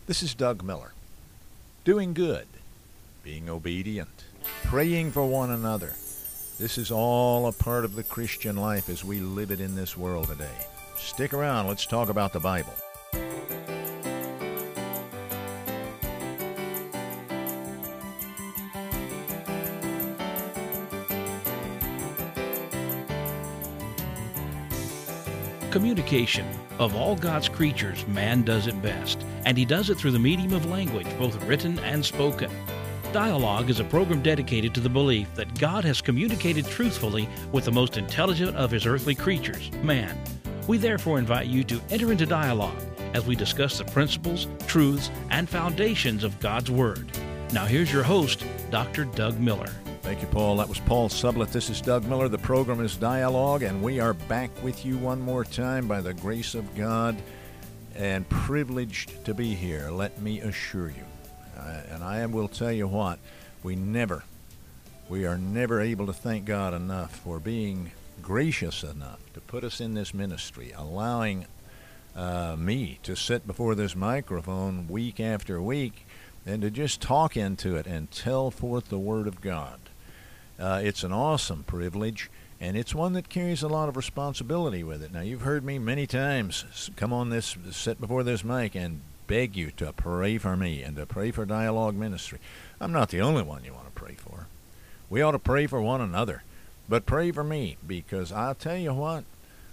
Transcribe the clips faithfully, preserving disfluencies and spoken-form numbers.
This is Doug Miller. Doing good, being obedient, praying for one another. This is all a part of the Christian life as we live it in this world today. Stick around, let's talk about the Bible. Communication. Of all God's creatures, man does it best, and he does it through the medium of language, both written and spoken. Dialogue is a program dedicated to the belief that God has communicated truthfully with the most intelligent of his earthly creatures, man. We therefore invite you to enter into dialogue as we discuss the principles, truths, and foundations of God's Word. Now here's your host, Doctor Doug Miller. Thank you, Paul. That was Paul Sublett. This is Doug Miller. The program is Dialogue, and we are back with you one more time by the grace of God, and privileged to be here, let me assure you. Uh, and I will tell you what, we never, we are never able to thank God enough for being gracious enough to put us in this ministry, allowing uh, me to sit before this microphone week after week and to just talk into it and tell forth the Word of God. Uh, it's an awesome privilege, and it's one that carries a lot of responsibility with it. Now, you've heard me many times come on this, sit before this mic and beg you to pray for me and to pray for Dialogue Ministry. I'm not the only one you want to pray for. We ought to pray for one another, but pray for me, because I'll tell you what,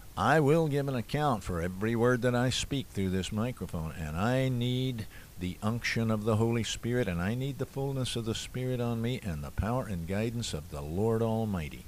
I will give an account for every word that I speak through this microphone, and I need the unction of the Holy Spirit, and I need the fullness of the Spirit on me and the power and guidance of the Lord Almighty.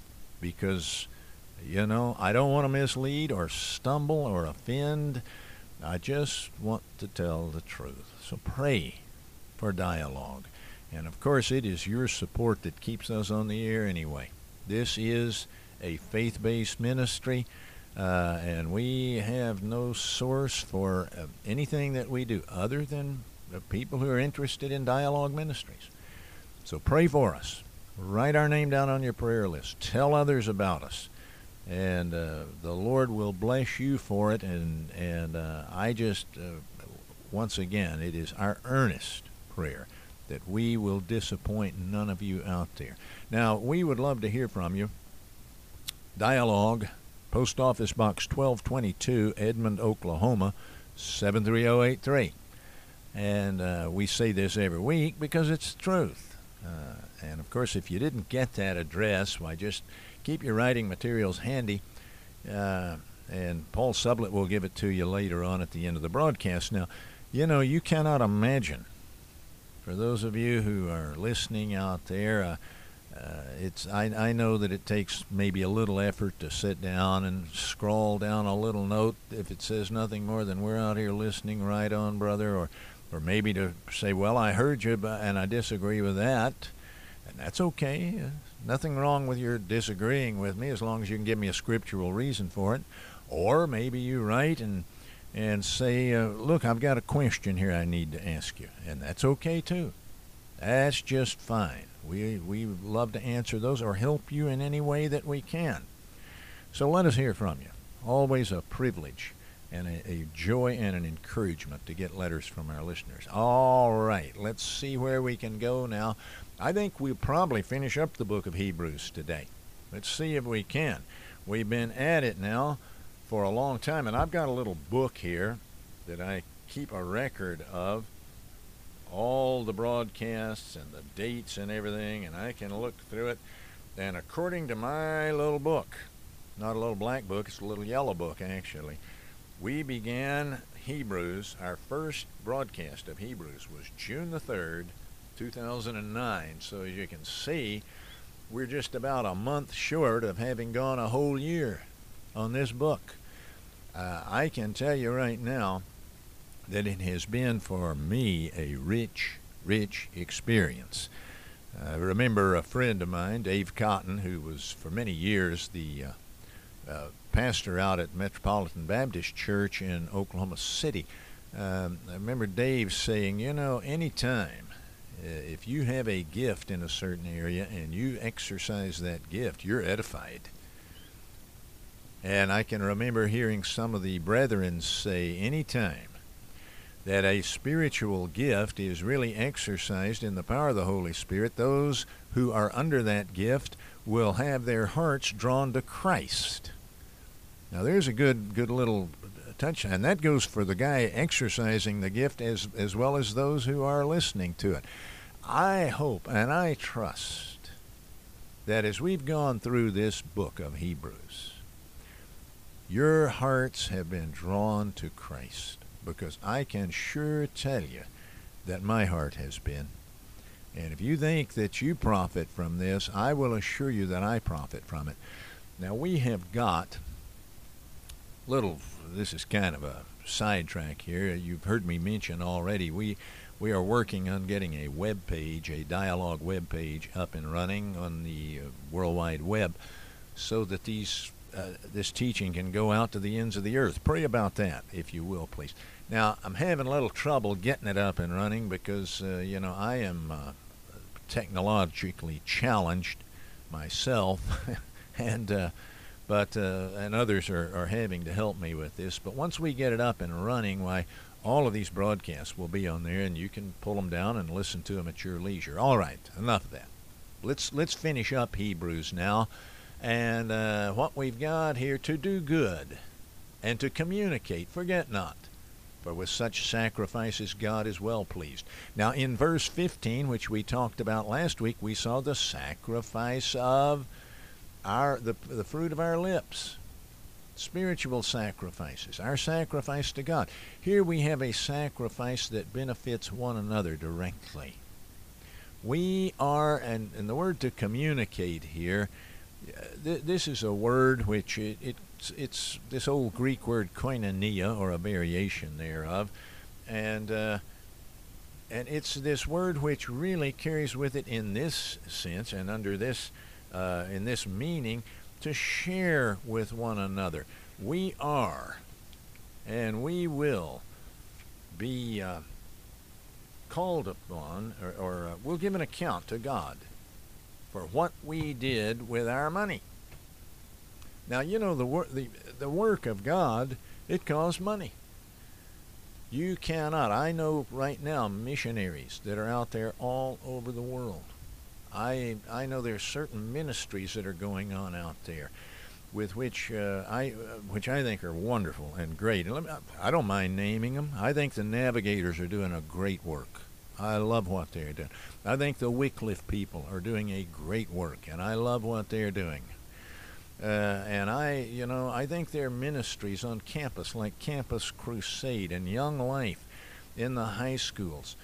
Because, you know, I don't want to mislead or stumble or offend. I just want to tell the truth. So pray for Dialogue. And, of course, it is your support that keeps us on the air anyway. This is a faith-based ministry. Uh, and we have no source for uh, anything that we do other than the people who are interested in Dialogue Ministries. So pray for us. Write our name down on your prayer list. Tell others about us. And uh, the Lord will bless you for it. And, and uh, I just, uh, once again, it is our earnest prayer that we will disappoint none of you out there. Now, we would love to hear from you. Dialogue, Post Office Box twelve twenty-two, Edmond, Oklahoma, seven three zero eight three. And uh, we say this every week because it's the truth. Uh, and, of course, if you didn't get that address, why, just keep your writing materials handy. Uh, and Paul Sublett will give it to you later on at the end of the broadcast. Now, you know, you cannot imagine, for those of you who are listening out there, uh, Uh, it's I, I know that it takes maybe a little effort to sit down and scrawl down a little note if it says nothing more than "we're out here listening, right on, brother," or or maybe to say, "well, I heard you and I disagree with that," and that's okay. Uh, nothing wrong with your disagreeing with me as long as you can give me a scriptural reason for it. Or maybe you write and and say, uh, "look, I've got a question here I need to ask you," and that's okay too. That's just fine. We we love to answer those or help you in any way that we can. So let us hear from you. Always a privilege and a, a joy and an encouragement to get letters from our listeners. All right, let's see where we can go now. I think we'll probably finish up the book of Hebrews today. Let's see if we can. We've been at it now for a long time, and I've got a little book here that I keep a record of all the broadcasts and the dates and everything, and I can look through it. And according to my little book, not a little black book, it's a little yellow book actually, we began Hebrews, our first broadcast of Hebrews was June the third, two thousand nine. So as you can see, we're just about a month short of having gone a whole year on this book. Uh, I can tell you right now that it has been for me a rich, rich experience. I remember a friend of mine, Dave Cotton, who was for many years the uh, uh, pastor out at Metropolitan Baptist Church in Oklahoma City. Um, I remember Dave saying, you know, anytime uh, if you have a gift in a certain area and you exercise that gift, you're edified. And I can remember hearing some of the brethren say, anytime that a spiritual gift is really exercised in the power of the Holy Spirit, those who are under that gift will have their hearts drawn to Christ. Now there's a good good little touch, and that goes for the guy exercising the gift as as well as those who are listening to it. I hope and I trust that as we've gone through this book of Hebrews, your hearts have been drawn to Christ, because I can sure tell you that my heart has been. And if you think that you profit from this, I will assure you that I profit from it. Now we have got little, this is kind of a sidetrack here. You've heard me mention already, we we are working on getting a web page, a dialogue web page up and running on the uh, World Wide Web, so that these uh, this teaching can go out to the ends of the earth. Pray about that, if you will, please. Now, I'm having a little trouble getting it up and running because, uh, you know, I am uh, technologically challenged myself, and uh, but uh, and others are, are having to help me with this. But once we get it up and running, why, all of these broadcasts will be on there, and you can pull them down and listen to them at your leisure. All right, enough of that. Let's let's finish up Hebrews now, and uh, what we've got here: to do good and to communicate. Forget not, for with such sacrifices God is well pleased. Now, in verse fifteen, which we talked about last week, we saw the sacrifice of our the the fruit of our lips. Spiritual sacrifices, our sacrifice to God. Here we have a sacrifice that benefits one another directly. We are, and, and the word to communicate here, th- this is a word which it, it's, it's this old Greek word koinonia, or a variation thereof, and uh, and it's this word which really carries with it in this sense and under this uh, in this meaning, to share with one another. We are, and we will be uh, called upon, or, or uh, we'll give an account to God for what we did with our money. Now, you know, the, wor- the, the work of God, it costs money. You cannot, I know right now missionaries that are out there all over the world. I I know there's certain ministries that are going on out there, with which uh, I uh, which I think are wonderful and great. And let me, I don't mind naming them. I think the Navigators are doing a great work. I love what they're doing. I think the Wycliffe people are doing a great work, and I love what they're doing. Uh, and I, you know, I think their ministries on campus, like Campus Crusade and Young Life in the high schools,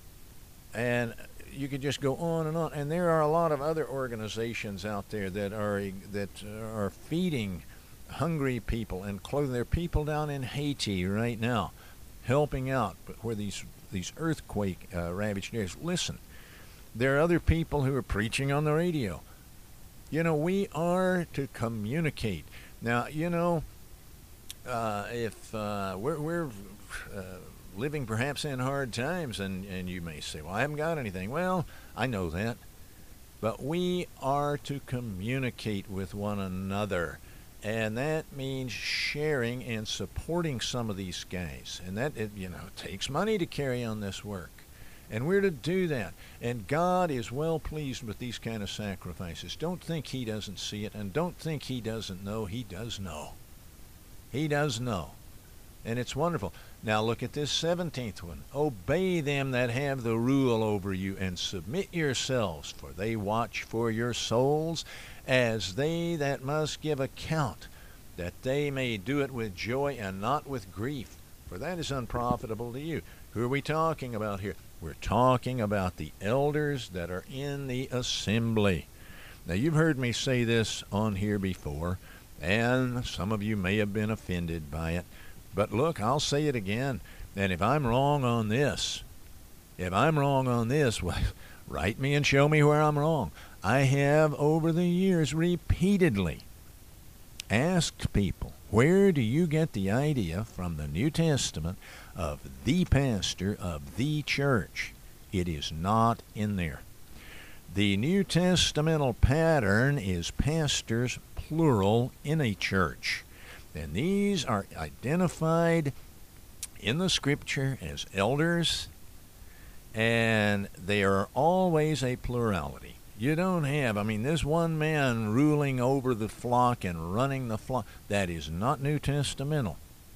and you could just go on and on. And there are a lot of other organizations out there that are that are feeding hungry people and clothing. There are people down in Haiti right now helping out, but where these these earthquake uh, ravaged areas. Listen, there are other people who are preaching on the radio. You know, we are to communicate. Now, you know, uh, if uh, we're we're uh, living perhaps in hard times, and, and you may say, well, I haven't got anything. Well, I know that. But we are to communicate with one another, and that means sharing and supporting some of these guys. And that, it, you know, it takes money to carry on this work. And we're to do that. And God is well pleased with these kind of sacrifices. Don't think He doesn't see it, and don't think He doesn't know. He does know. He does know. And it's wonderful. Now look at this seventeenth one. Obey them that have the rule over you, and submit yourselves, for they watch for your souls, as they that must give account, that they may do it with joy and not with grief, for that is unprofitable to you. Who are we talking about here? We're talking about the elders that are in the assembly. Now, you've heard me say this on here before, and some of you may have been offended by it. But look, I'll say it again. And if I'm wrong on this, if I'm wrong on this, well, write me and show me where I'm wrong. I have, over the years, repeatedly asked people, where do you get the idea from the New Testament of the pastor of the church? It is not in there. The New Testamental pattern is pastors, plural, in a church. And these are identified in the Scripture as elders, and they are always a plurality. You don't have, I mean, this one man ruling over the flock and running the flock. That is not New Testamental.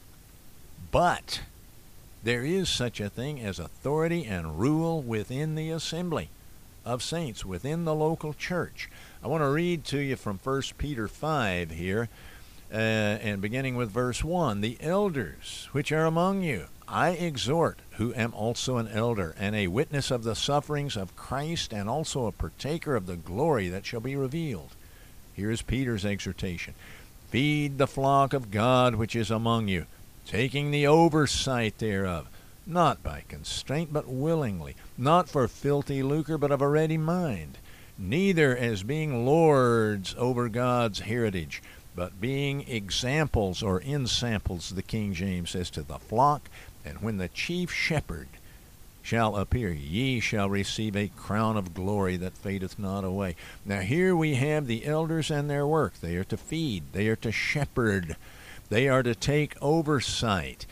But there is such a thing as authority and rule within the assembly of saints, within the local church. I want to read to you from First Peter five here, uh, and beginning with verse one. The elders which are among you, I exhort, who am also an elder, and a witness of the sufferings of Christ, and also a partaker of the glory that shall be revealed. Here is Peter's exhortation. Feed the flock of God which is among you, taking the oversight thereof, not by constraint, but willingly, not for filthy lucre, but of a ready mind, neither as being lords over God's heritage, but being examples, or ensamples, the King James says, to the flock. And when the chief shepherd shall appear, ye shall receive a crown of glory that fadeth not away. Now here we have the elders and their work. They are to feed. They are to shepherd. They are to take oversight.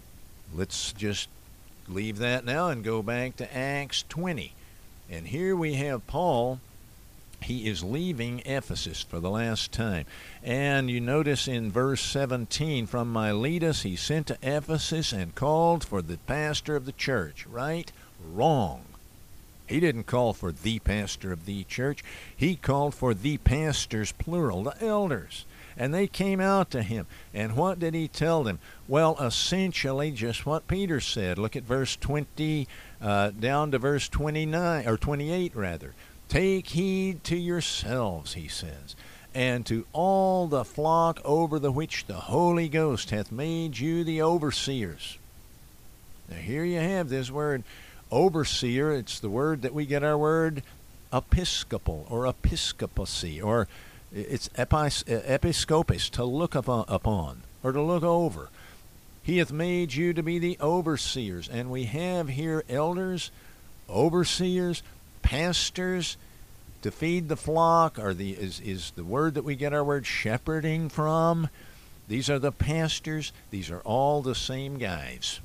Let's just leave that now and go back to Acts twenty. And here we have Paul. He is leaving Ephesus for the last time. And you notice in verse seventeen, from Miletus he sent to Ephesus and called for the pastor of the church. Right? Wrong. He didn't call for the pastor of the church. He called for the pastors, plural, the elders. And they came out to him. And what did he tell them? Well, essentially just what Peter said. Look at verse twenty, uh, down to verse twenty-nine, or twenty-eight rather. Take heed to yourselves, he says, and to all the flock over the which the Holy Ghost hath made you the overseers. Now here you have this word overseer. It's the word that we get our word episcopal, or episcopacy, or it's epis, episcopus, to look upon, or to look over. He hath made you to be the overseers. And we have here elders, overseers, pastors, to feed the flock, or the is, is the word that we get our word shepherding from. These are the pastors. These are all the same guys.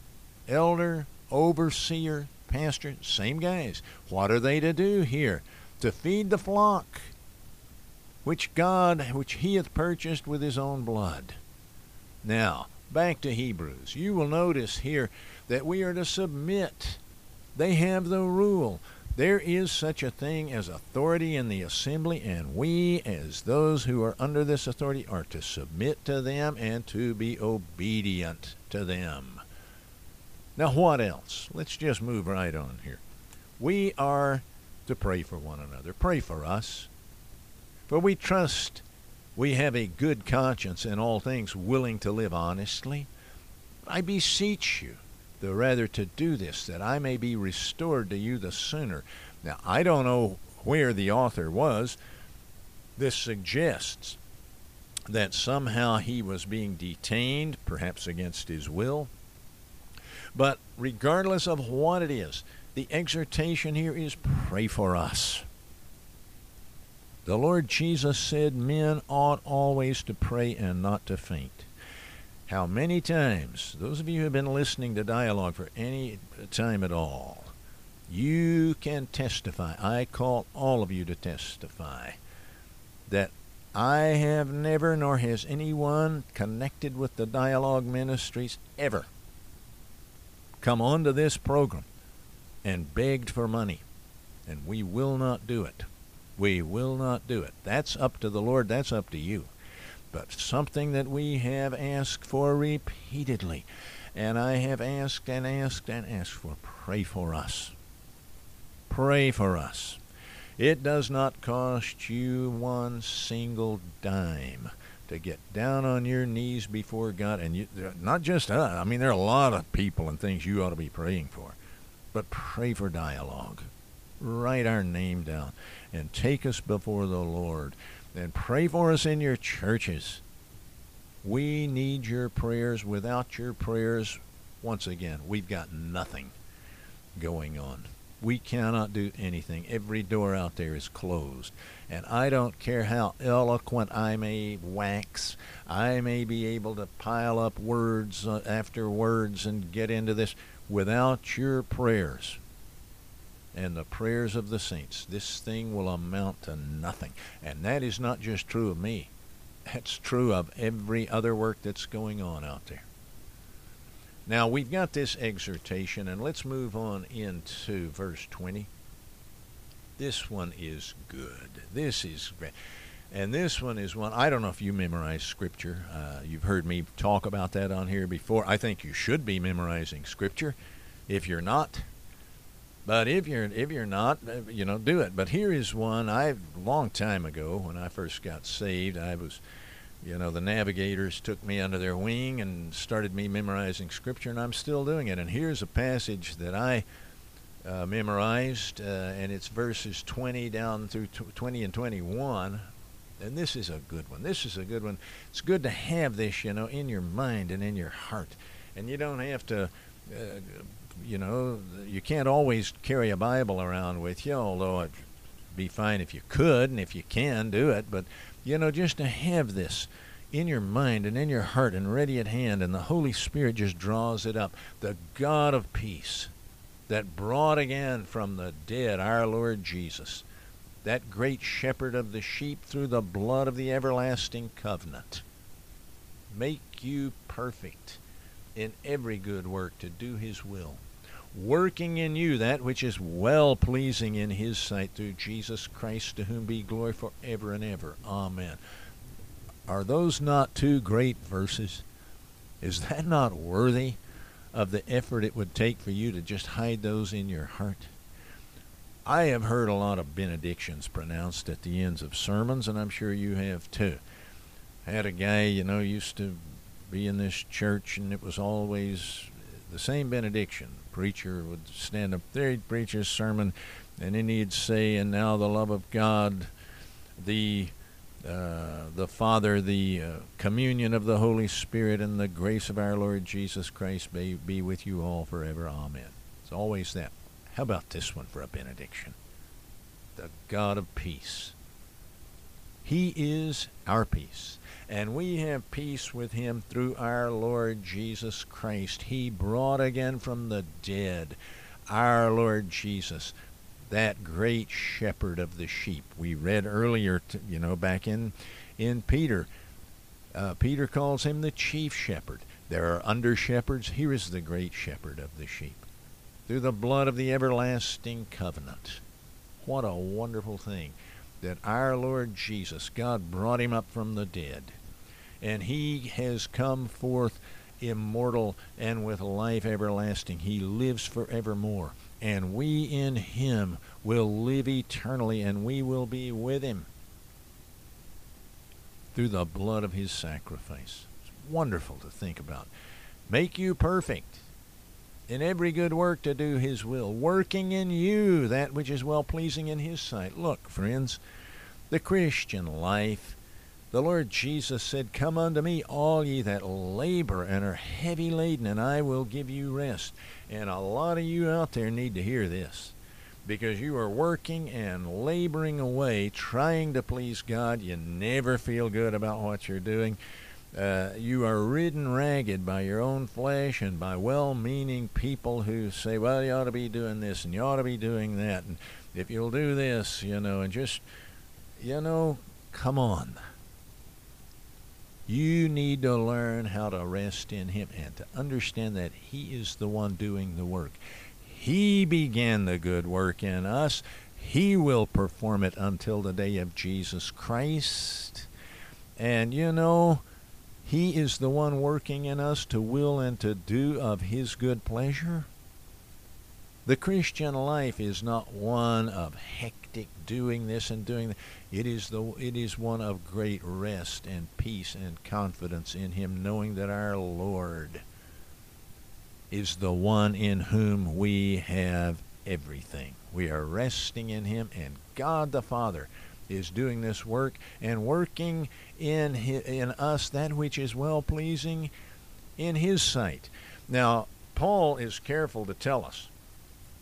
Elder, overseer, pastor, same guys. What are they to do here? To feed the flock, which God, which he hath purchased with his own blood. Now, back to Hebrews. You will notice here that we are to submit. They have the rule. There is such a thing as authority in the assembly, and we, as those who are under this authority, are to submit to them and to be obedient to them. Now, what else? Let's just move right on here. We are to pray for one another. Pray for us. For we trust we have a good conscience in all things, willing to live honestly. I beseech you, the rather to do this, that I may be restored to you the sooner. Now, I don't know where the author was. This suggests that somehow he was being detained, perhaps against his will. But regardless of what it is, the exhortation here is pray for us. The Lord Jesus said men ought always to pray and not to faint. How many times, those of you who have been listening to Dialogue for any time at all, you can testify, I call all of you to testify, that I have never, nor has anyone connected with the Dialogue Ministries ever come onto this program and begged for money. And we will not do it. We will not do it. That's up to the Lord. That's up to you. But something that we have asked for repeatedly, and I have asked and asked and asked for, pray for us. Pray for us. It does not cost you one single dime to get down on your knees before God. And you, not just us. I mean, there are a lot of people and things you ought to be praying for. But pray for Dialogue. Write our name down and take us before the Lord. And pray for us in your churches. We need your prayers. Without your prayers, once again, we've got nothing going on. We cannot do anything. Every door out there is closed. And I don't care how eloquent I may wax. I may be able to pile up words uh, after words and get into this. Without your prayers and the prayers of the saints, this thing will amount to nothing. And that is not just true of me. That's true of every other work that's going on out there. Now, we've got this exhortation, and let's move on into verse twenty. This one is good. This is great. And this one is one, I don't know if you memorize Scripture. Uh, you've heard me talk about that on here before. I think you should be memorizing Scripture if you're not. But if you're if you're not, you know, do it. But here is one, I a long time ago when I first got saved, I was... You know, the Navigators took me under their wing and started me memorizing Scripture, and I'm still doing it. And here's a passage that I uh, memorized, uh, and it's verses twenty down through twenty and twenty-one. And this is a good one. This is a good one. It's good to have this, you know, in your mind and in your heart. And you don't have to, uh, you know, you can't always carry a Bible around with you, although it'd be fine if you could, and if you can, do it. But you know, just to have this in your mind and in your heart and ready at hand, and the Holy Spirit just draws it up. The God of peace that brought again from the dead our Lord Jesus, that great shepherd of the sheep through the blood of the everlasting covenant, make you perfect in every good work to do his will, working in you that which is well-pleasing in his sight through Jesus Christ, to whom be glory forever and ever. Amen. Are those not two great verses? Is that not worthy of the effort it would take for you to just hide those in your heart? I have heard a lot of benedictions pronounced at the ends of sermons, and I'm sure you have too. I had a guy, you know, used to be in this church, and it was always the same benediction. Preacher would stand up there, he'd preach his sermon, and then he'd say, and now the love of God, the uh, the Father, the uh, communion of the Holy Spirit, and the grace of our Lord Jesus Christ may be with you all forever. Amen. It's always that. How about this one for a benediction? The God of peace. He is our peace, and we have peace with him through our Lord Jesus Christ. He brought again from the dead our Lord Jesus, that great shepherd of the sheep. We read earlier, you know, back in, in Peter. Uh, Peter calls him the chief shepherd. There are under-shepherds. Here is the great shepherd of the sheep, through the blood of the everlasting covenant. What a wonderful thing that our Lord Jesus, God brought him up from the dead, and he has come forth immortal and with life everlasting. He lives forevermore, and we in him will live eternally, and we will be with him through the blood of his sacrifice. It's wonderful to think about. Make you perfect in every good work to do his will, working in you that which is well-pleasing in his sight. Look, friends, the Christian life, the Lord Jesus said, come unto me, all ye that labor and are heavy laden, and I will give you rest. And a lot of you out there need to hear this, because you are working and laboring away, trying to please God. You never feel good about what you're doing. Uh, you are ridden ragged by your own flesh and by well-meaning people who say, well, you ought to be doing this and you ought to be doing that, and if you'll do this, you know, and just, you know, come on. You need to learn how to rest in him and to understand that he is the one doing the work. He began the good work in us. He will perform it until the day of Jesus Christ. And, you know, he is the one working in us to will and to do of his good pleasure. The Christian life is not one of hectic doing this and doing that. It is the it is one of great rest and peace and confidence in him, knowing that our Lord is the one in whom we have everything. We are resting in him, and God the Father is doing this work and working in his, in us that which is well-pleasing in his sight. Now, Paul is careful to tell us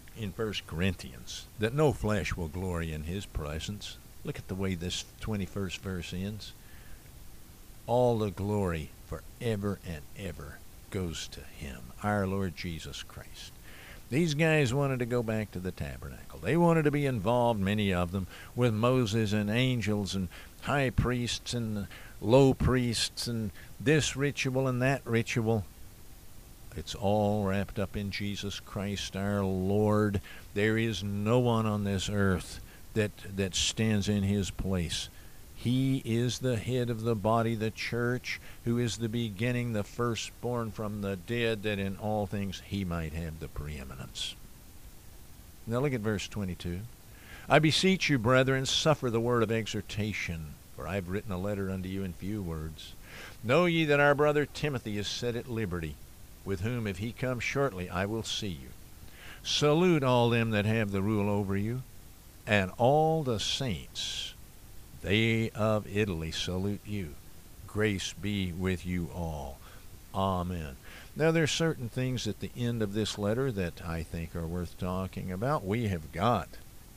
in First Corinthians that no flesh will glory in his presence. Look at the way this twenty-first verse ends. All the glory forever and ever goes to him, our Lord Jesus Christ. These guys wanted to go back to the tabernacle. They wanted to be involved, many of them, with Moses and angels and high priests and low priests and this ritual and that ritual. It's all wrapped up in Jesus Christ, our Lord. There is no one on this earth that, that stands in his place. He is the head of the body, the church, who is the beginning, the firstborn from the dead, that in all things he might have the preeminence. Now look at verse twenty-two. I beseech you, brethren, suffer the word of exhortation, for I have written a letter unto you in few words. Know ye that our brother Timothy is set at liberty, with whom if he come shortly I will see you. Salute all them that have the rule over you, and all the saints. They of Italy salute you. Grace be with you all. Amen. Now there's certain things at the end of this letter that I think are worth talking about. We have got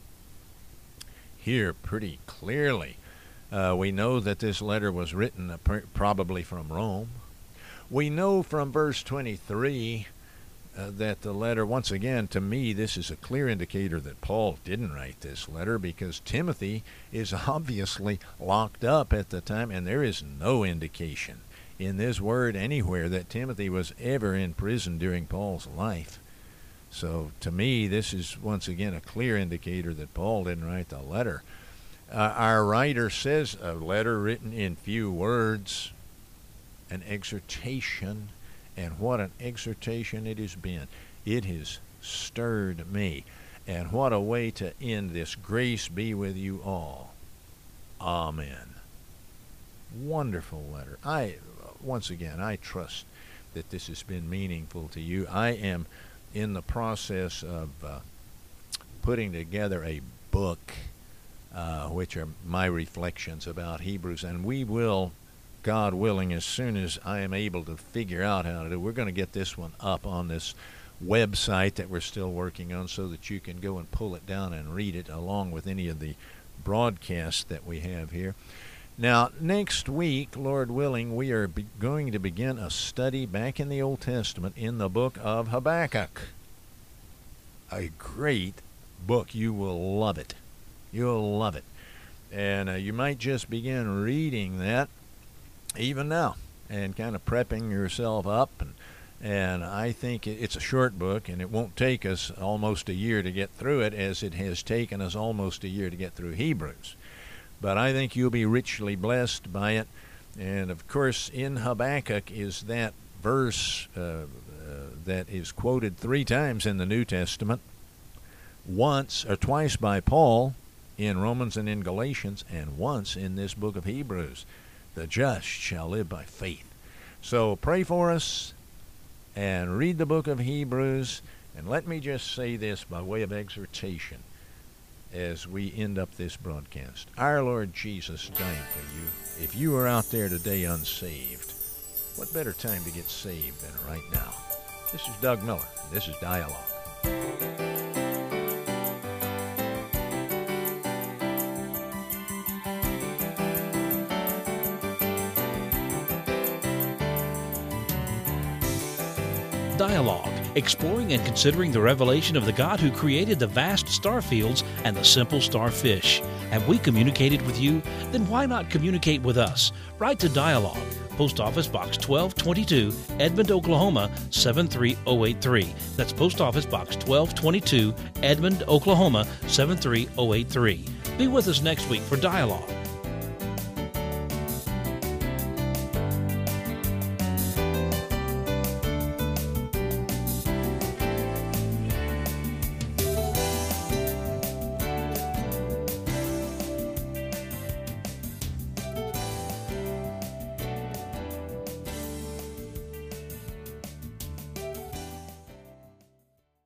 here pretty clearly. Uh, we know that this letter was written uh, pr- probably from Rome. We know from verse twenty-three uh, that the letter, once again, to me, this is a clear indicator that Paul didn't write this letter, because Timothy is obviously locked up at the time, and there is no indication in this word anywhere that Timothy was ever in prison during Paul's life. So to me, this is once again a clear indicator that Paul didn't write the letter. Uh, our writer says a letter written in few words, an exhortation, and what an exhortation it has been. It has stirred me. And what a way to end this. Grace be with you all. Amen. Wonderful letter. I, once again, I trust that this has been meaningful to you. I am in the process of uh, putting together a book, uh, which are my reflections about Hebrews, and we will, God willing, as soon as I am able to figure out how to do it, we're going to get this one up on this website that we're still working on, so that you can go and pull it down and read it along with any of the broadcasts that we have here. Now, next week, Lord willing, we are be- going to begin a study back in the Old Testament in the book of Habakkuk. A great book. You will love it. You'll love it. And uh, you might just begin reading that even now and kind of prepping yourself up. And, and I think it, it's a short book, and it won't take us almost a year to get through it, as it has taken us almost a year to get through Hebrews. But I think you'll be richly blessed by it. And, of course, in Habakkuk is that verse uh, uh, that is quoted three times in the New Testament, once or twice by Paul in Romans and in Galatians, and once in this book of Hebrews. The just shall live by faith. So pray for us and read the book of Hebrews. And let me just say this by way of exhortation as we end up this broadcast. Our Lord Jesus died for you. If you are out there today unsaved, what better time to get saved than right now? This is Doug Miller. This is Dialogue. Dialogue, exploring and considering the revelation of the God who created the vast star fields and the simple starfish. Have we communicated with you? Then why not communicate with us? Write to Dialogue, Post Office Box twelve twenty-two, Edmond, Oklahoma seven three zero eight three. That's Post Office Box twelve twenty-two, Edmond, Oklahoma seven three zero eight three. Be with us next week for Dialogue.